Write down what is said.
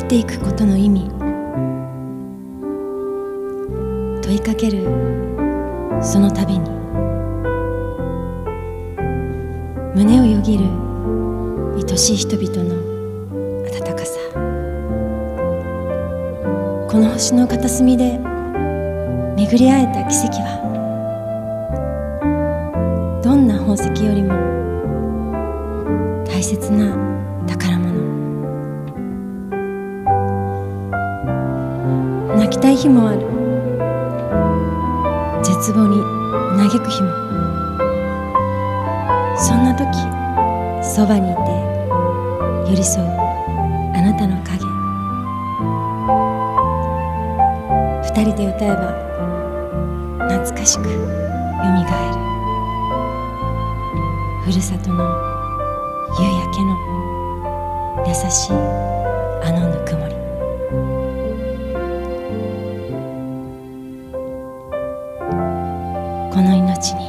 っていくことの意味、問いかけるその度に胸をよぎる愛しい人々の温かさ。この星の片隅で巡り会えた奇跡はどんな宝石よりも大切な宝物。泣きたい日もある、絶望に嘆く日も。そんな時そばにいて寄り添うあなたの影。二人で歌えば懐かしくよみがえる、ふるさとの夕焼けの優しいあのぬくもり。この命に